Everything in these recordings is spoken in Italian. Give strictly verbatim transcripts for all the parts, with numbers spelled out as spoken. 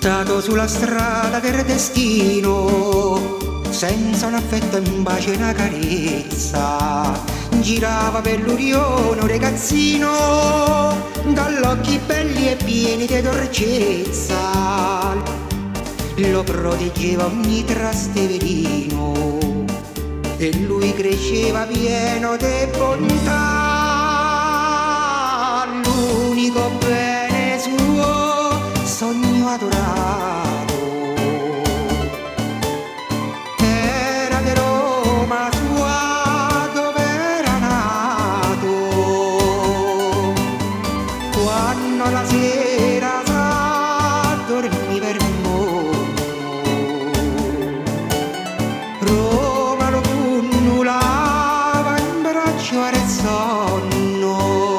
buttato sulla strada del destino, senza un affetto, un bacio e una carezza. Girava per l'Urione un ragazzino, dall'occhi belli e pieni di dolcezza. Lo proteggeva ogni trasteverino e lui cresceva pieno di bontà. L'unico bene suo, sogno adorato, era di Roma sua, dove era nato. Quando la sera sa dormiva il mondo, Roma lo punnulava in braccio al sonno.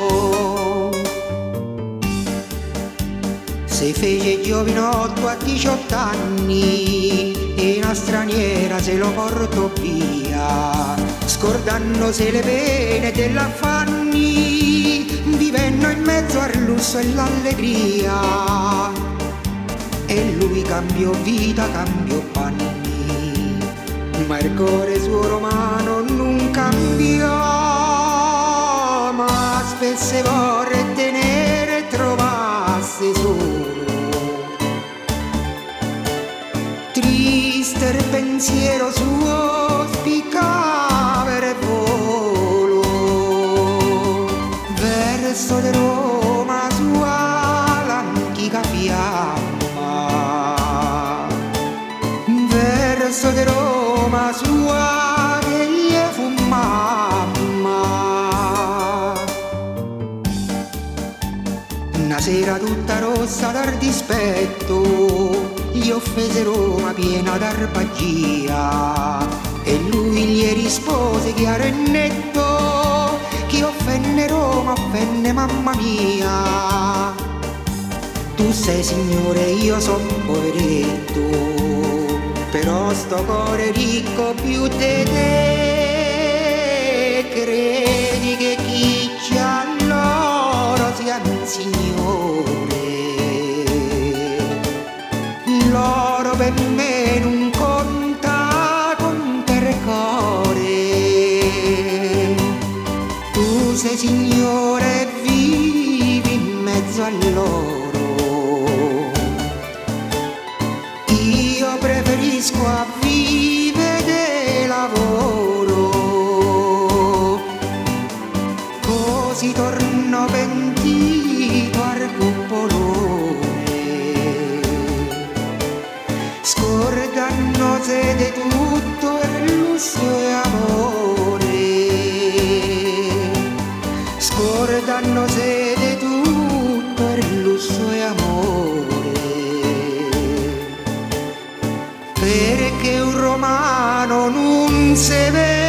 Se fece giovinotto a diciotto anni e una straniera se lo portò via, scordandosi le pene dell'affanni, vivendo in mezzo al lusso e l'allegria. E lui cambiò vita, cambiò panni, ma il cuore suo romano non cambiò. Ma spesse vorre tenere e trovasse solo, triste il pensiero suo spiccava il volo verso di Roma sua, l'antica fiamma, verso di Roma sua che gli fu mamma. Una sera tutta rossa dal dispetto gli offese Roma piena d'arpagia, e lui gli rispose chiaro e netto: chi offende Roma offende mamma mia. Tu sei signore, io son poveretto, però sto cuore ricco più di te. Credi che chi c'ha l'oro sia un signore? L'oro per me non conta, conta il cuore. Tu sei signore e vivi in mezzo all'oro. Io preferisco a vivere e lavoro, così torno pentito al cupolone, scordannose di tutto il lusso e amore, scordannose di tutto il lusso e amore, perché un romano non si vede